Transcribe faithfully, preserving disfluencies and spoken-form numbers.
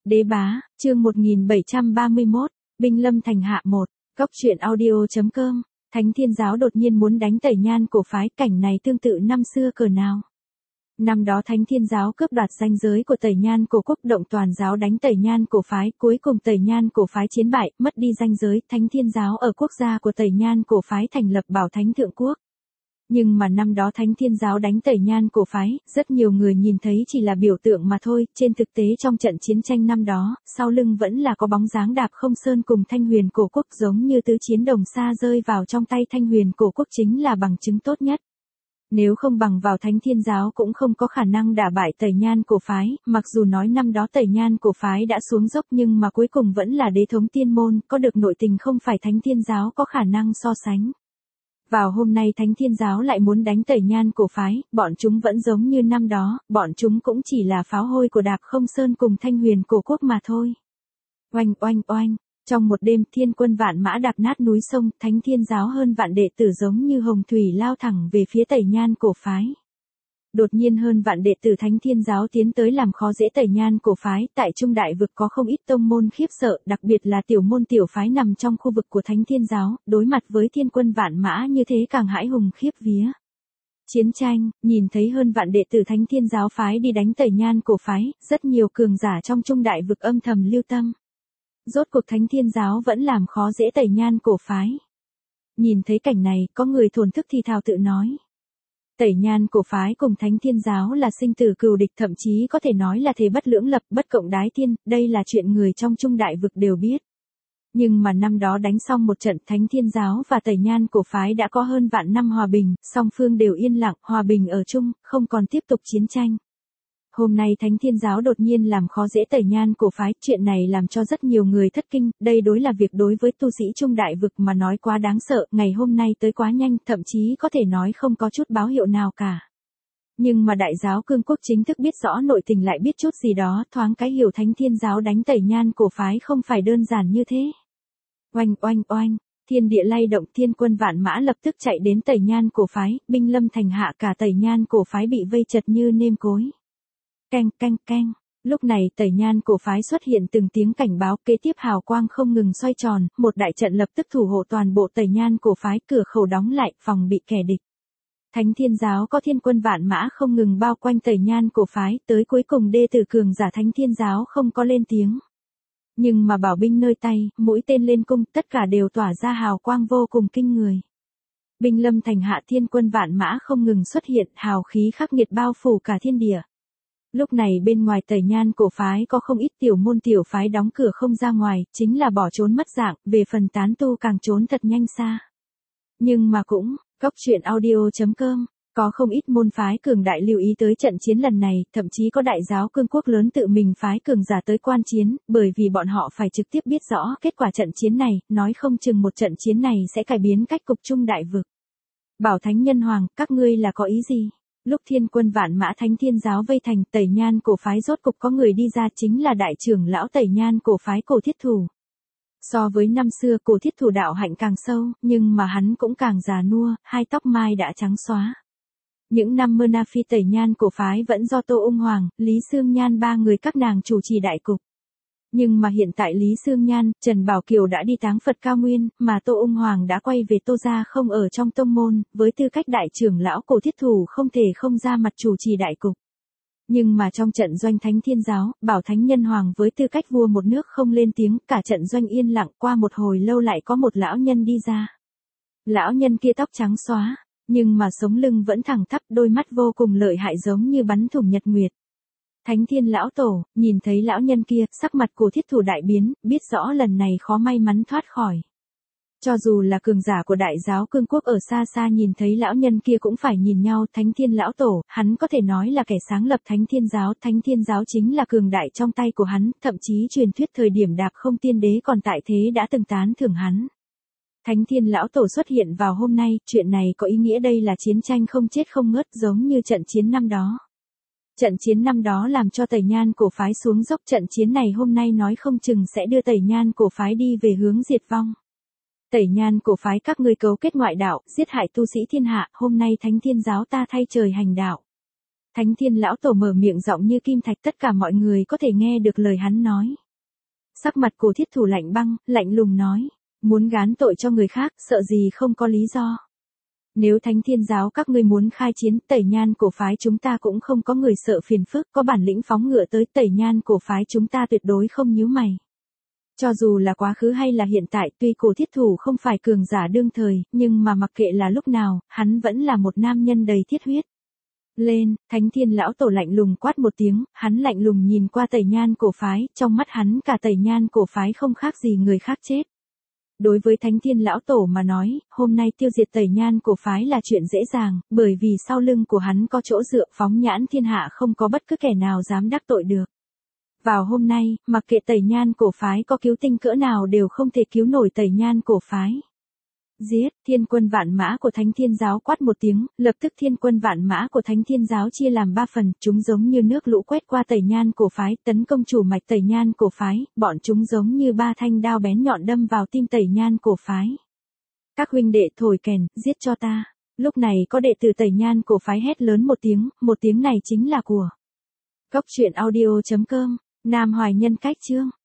Đế bá, chương một nghìn bảy trăm ba mươi mốt, Binh lâm thành hạ một, góc truyện audio.com, Thánh Thiên Giáo đột nhiên muốn đánh Tẩy Nhan cổ phái, cảnh này tương tự năm xưa cỡ nào. Năm đó Thánh Thiên Giáo cướp đoạt ranh giới của Tẩy Nhan cổ quốc, động toàn giáo đánh Tẩy Nhan cổ phái, cuối cùng Tẩy Nhan cổ phái chiến bại, mất đi ranh giới, Thánh Thiên Giáo ở quốc gia của Tẩy Nhan cổ phái thành lập Bảo Thánh Thượng Quốc. Nhưng mà năm đó Thánh Thiên Giáo đánh Tẩy Nhan cổ phái, rất nhiều người nhìn thấy chỉ là biểu tượng mà thôi, trên thực tế trong trận chiến tranh năm đó, sau lưng vẫn là có bóng dáng Đạp Không Sơn cùng Thanh Huyền cổ quốc, giống như tứ chiến đồng xa rơi vào trong tay Thanh Huyền cổ quốc chính là bằng chứng tốt nhất. Nếu không bằng vào Thánh Thiên Giáo cũng không có khả năng đả bại Tẩy Nhan cổ phái, mặc dù nói năm đó Tẩy Nhan cổ phái đã xuống dốc nhưng mà cuối cùng vẫn là đế thống tiên môn, có được nội tình không phải Thánh Thiên Giáo có khả năng so sánh. Vào hôm nay Thánh Thiên Giáo lại muốn đánh Tẩy Nhan cổ phái, bọn chúng vẫn giống như năm đó, bọn chúng cũng chỉ là pháo hôi của Đạp Không Sơn cùng Thanh Huyền cổ quốc mà thôi. Oanh oanh oanh, trong một đêm thiên quân vạn mã đạp nát núi sông, Thánh Thiên Giáo hơn vạn đệ tử giống như hồng thủy lao thẳng về phía Tẩy Nhan cổ phái. Đột nhiên hơn vạn đệ tử Thánh Thiên Giáo tiến tới làm khó dễ Tẩy Nhan cổ phái, tại Trung Đại Vực có không ít tông môn khiếp sợ, đặc biệt là tiểu môn tiểu phái nằm trong khu vực của Thánh Thiên Giáo, đối mặt với thiên quân vạn mã như thế càng hãi hùng khiếp vía. Chiến tranh, nhìn thấy hơn vạn đệ tử Thánh Thiên Giáo phái đi đánh Tẩy Nhan cổ phái, rất nhiều cường giả trong Trung Đại Vực âm thầm lưu tâm. Rốt cuộc Thánh Thiên Giáo vẫn làm khó dễ Tẩy Nhan cổ phái. Nhìn thấy cảnh này, có người thổn thức thì thào tự nói. Tẩy Nhan cổ phái cùng Thánh Thiên Giáo là sinh tử cừu địch, thậm chí có thể nói là thề bất lưỡng lập, bất cộng đái thiên, đây là chuyện người trong Trung Đại Vực đều biết. Nhưng mà năm đó đánh xong một trận, Thánh Thiên Giáo và Tẩy Nhan cổ phái đã có hơn vạn năm hòa bình, song phương đều yên lặng, hòa bình ở chung, không còn tiếp tục chiến tranh. Hôm nay Thánh Thiên Giáo đột nhiên làm khó dễ Tẩy Nhan cổ phái, chuyện này làm cho rất nhiều người thất kinh, đây đối là việc đối với tu sĩ Trung Đại Vực mà nói quá đáng sợ, ngày hôm nay tới quá nhanh, thậm chí có thể nói không có chút báo hiệu nào cả. Nhưng mà Đại Giáo Cương Quốc chính thức biết rõ nội tình lại biết chút gì đó, thoáng cái hiểu Thánh Thiên Giáo đánh Tẩy Nhan cổ phái không phải đơn giản như thế. Oanh oanh oanh, thiên địa lay động, thiên quân vạn mã lập tức chạy đến Tẩy Nhan cổ phái, binh lâm thành hạ, cả Tẩy Nhan cổ phái bị vây chật như nêm cối. Canh canh canh, lúc này Tẩy Nhan cổ phái xuất hiện từng tiếng cảnh báo, kế tiếp hào quang không ngừng xoay tròn, một đại trận lập tức thủ hộ toàn bộ Tẩy Nhan cổ phái, cửa khẩu đóng lại, phòng bị kẻ địch. Thánh Thiên Giáo có thiên quân vạn mã không ngừng bao quanh Tẩy Nhan cổ phái, tới cuối cùng đệ tử cường giả Thánh Thiên Giáo không có lên tiếng. Nhưng mà bảo binh nơi tay, mũi tên lên cung, tất cả đều tỏa ra hào quang vô cùng kinh người. Binh lâm thành hạ, thiên quân vạn mã không ngừng xuất hiện, hào khí khắc nghiệt bao phủ cả thiên địa. Lúc này bên ngoài Tẩy Nhan cổ phái có không ít tiểu môn tiểu phái đóng cửa không ra ngoài, chính là bỏ trốn mất dạng, về phần tán tu càng trốn thật nhanh xa. Nhưng mà cũng, góc truyện audio.com, có không ít môn phái cường đại lưu ý tới trận chiến lần này, thậm chí có Đại Giáo Cương Quốc lớn tự mình phái cường giả tới quan chiến, bởi vì bọn họ phải trực tiếp biết rõ kết quả trận chiến này, nói không chừng một trận chiến này sẽ cải biến cách cục Trung Đại Vực. Bảo Thánh Nhân Hoàng, các ngươi là có ý gì? Lúc thiên quân vạn mã Thánh Thiên Giáo vây thành, Tẩy Nhan cổ phái rốt cục có người đi ra, chính là đại trưởng lão Tẩy Nhan cổ phái Cổ Thiết Thủ. So với năm xưa, Cổ Thiết Thủ đạo hạnh càng sâu, nhưng mà hắn cũng càng già nua, hai tóc mai đã trắng xóa. Những năm Mơ Na Phi Tẩy Nhan cổ phái vẫn do Tô Ung Hoàng, Lý Sương Nhan ba người các nàng chủ trì đại cục. Nhưng mà hiện tại Lý Sương Nhan, Trần Bảo Kiều đã đi táng Phật Cao Nguyên, mà Tô Ung Hoàng đã quay về Tô gia không ở trong tông môn, với tư cách đại trưởng lão Cổ Thiết Thủ không thể không ra mặt chủ trì đại cục. Nhưng mà trong trận doanh Thánh Thiên Giáo, Bảo Thánh Nhân Hoàng với tư cách vua một nước không lên tiếng, cả trận doanh yên lặng, qua một hồi lâu lại có một lão nhân đi ra. Lão nhân kia tóc trắng xóa, nhưng mà sống lưng vẫn thẳng tắp, đôi mắt vô cùng lợi hại giống như bắn thủng nhật nguyệt. Thánh Thiên Lão Tổ, nhìn thấy lão nhân kia, sắc mặt Cổ Thiết Thủ đại biến, biết rõ lần này khó may mắn thoát khỏi. Cho dù là cường giả của Đại Giáo Cương Quốc ở xa xa nhìn thấy lão nhân kia cũng phải nhìn nhau, Thánh Thiên Lão Tổ, hắn có thể nói là kẻ sáng lập Thánh Thiên Giáo, Thánh Thiên Giáo chính là cường đại trong tay của hắn, thậm chí truyền thuyết thời điểm Đạp Không Tiên Đế còn tại thế đã từng tán thưởng hắn. Thánh Thiên Lão Tổ xuất hiện vào hôm nay, chuyện này có ý nghĩa đây là chiến tranh không chết không ngớt giống như trận chiến năm đó. Trận chiến năm đó làm cho Tẩy Nhan cổ phái xuống dốc, trận chiến này hôm nay nói không chừng sẽ đưa Tẩy Nhan cổ phái đi về hướng diệt vong. Tẩy Nhan cổ phái các ngươi cấu kết ngoại đạo, giết hại tu sĩ thiên hạ, hôm nay Thánh Thiên Giáo ta thay trời hành đạo. Thánh Thiên Lão Tổ mở miệng giọng như kim thạch, tất cả mọi người có thể nghe được lời hắn nói. Sắc mặt Cổ Thiết Thủ lạnh băng, lạnh lùng nói, muốn gán tội cho người khác, sợ gì không có lý do. Nếu Thánh Thiên giáo các ngươi muốn khai chiến, Tẩy Nhan cổ phái chúng ta cũng không có người sợ phiền phức, có bản lĩnh phóng ngựa tới, Tẩy Nhan cổ phái chúng ta tuyệt đối không nhíu mày. Cho dù là quá khứ hay là hiện tại, tuy Cổ Thiết Thủ không phải cường giả đương thời, nhưng mà mặc kệ là lúc nào, hắn vẫn là một nam nhân đầy thiết huyết. Lên, Thánh Thiên Lão Tổ lạnh lùng quát một tiếng, hắn lạnh lùng nhìn qua Tẩy Nhan cổ phái, trong mắt hắn cả Tẩy Nhan cổ phái không khác gì người khác chết. Đối với Thánh Thiên Lão Tổ mà nói, hôm nay tiêu diệt Tẩy Nhan cổ phái là chuyện dễ dàng, bởi vì sau lưng của hắn có chỗ dựa, phóng nhãn thiên hạ không có bất cứ kẻ nào dám đắc tội được. Vào hôm nay, mặc kệ Tẩy Nhan cổ phái có cứu tinh cỡ nào đều không thể cứu nổi Tẩy Nhan cổ phái. Giết, Thiên quân vạn mã của Thánh Thiên giáo quát một tiếng, lập tức Thiên quân vạn mã của Thánh Thiên giáo chia làm ba phần, chúng giống như nước lũ quét qua Tẩy Nhan cổ phái, tấn công chủ mạch Tẩy Nhan cổ phái, bọn chúng giống như ba thanh đao bén nhọn đâm vào tim Tẩy Nhan cổ phái. Các huynh đệ thổi kèn, giết cho ta. Lúc này có đệ tử Tẩy Nhan cổ phái hét lớn một tiếng, một tiếng này chính là của Cốc truyện audio chấm com, Nam Hoài Nhân cách chương